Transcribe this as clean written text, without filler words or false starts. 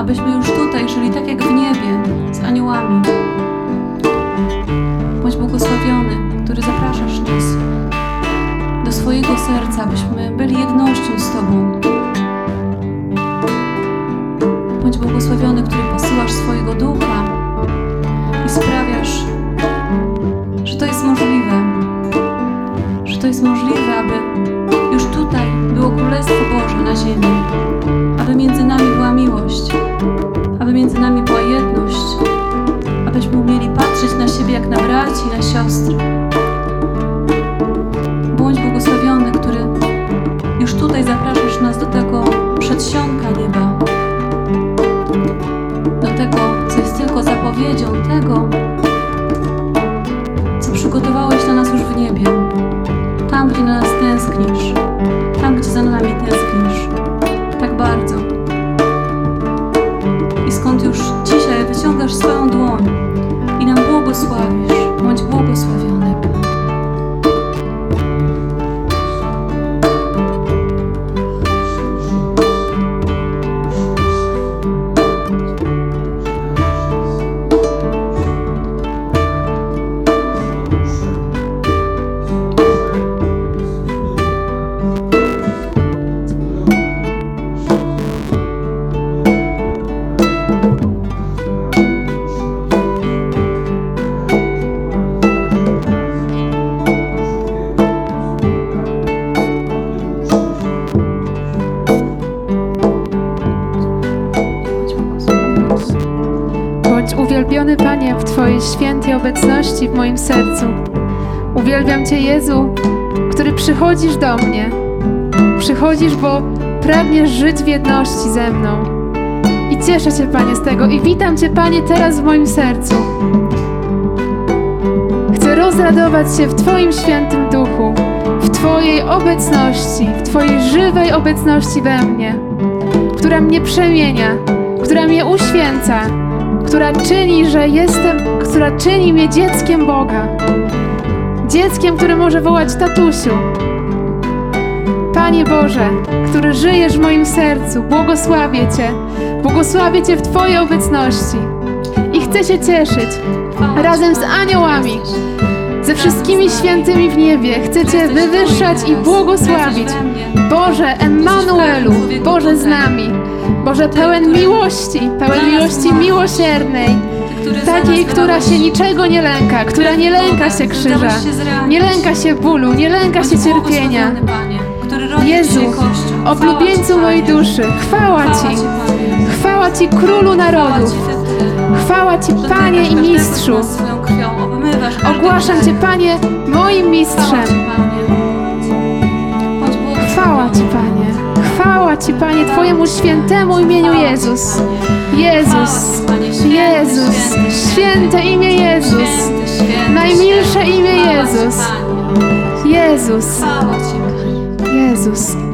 abyśmy już tutaj żyli tak jak w niebie, z aniołami. Bądź błogosławiony, który zapraszasz nas do swojego serca, abyśmy byli jednością z Tobą. Bądź błogosławiony, który posyłasz swojego Ducha i sprawiasz, że to jest możliwe. Że to jest możliwe, aby już tutaj było Królestwo Boże na ziemi. Aby między nami była miłość. Aby między nami była jedność. Abyśmy umieli patrzeć na siebie jak na braci i na siostry. Bądź błogosławiony, który już tutaj zapraszasz nas do tego przedsionka nieba. Do tego, co jest tylko zapowiedzią tego, co przygotowałeś dla nas już w niebie. Tam, gdzie na nas tęsknisz. Tam, gdzie za nami tęsknisz. Tak bardzo. I skąd już dzisiaj wyciągasz swoją dłoń i nam błogosławisz. Bądź błogosławiony. Uwielbiony Panie w Twojej świętej obecności w moim sercu. Uwielbiam Cię, Jezu, który przychodzisz do mnie. Przychodzisz, bo pragniesz żyć w jedności ze mną. I cieszę się, Panie, z tego i witam Cię, Panie, teraz w moim sercu. Chcę rozradować się w Twoim świętym duchu, w Twojej obecności, w Twojej żywej obecności we mnie, która mnie przemienia, która mnie uświęca, która czyni, że jestem, która czyni mnie dzieckiem Boga. Dzieckiem, które może wołać tatusiu. Panie Boże, który żyjesz w moim sercu, błogosławię Cię. Błogosławię Cię w Twojej obecności. I chcę się cieszyć razem z aniołami, ze wszystkimi świętymi w niebie. Chcę Cię wywyższać i błogosławić. Boże, Emmanuelu, Boże z nami. Boże, pełen miłości miłosiernej, takiej, która się niczego nie lęka, która nie lęka się krzyża, nie lęka się bólu, nie lęka się cierpienia. Jezu, oblubieńcu mojej duszy, chwała Ci, Królu narodów, chwała Ci, Panie i Mistrzu. Ogłaszam Cię, Panie, moim Mistrzem. Chwała Ci, Panie. Chwała Ci, Panie, Twojemu świętemu imieniu Jezus. Jezus, Jezus, święte imię Jezus, najmilsze imię Jezus. Jezus, Jezus.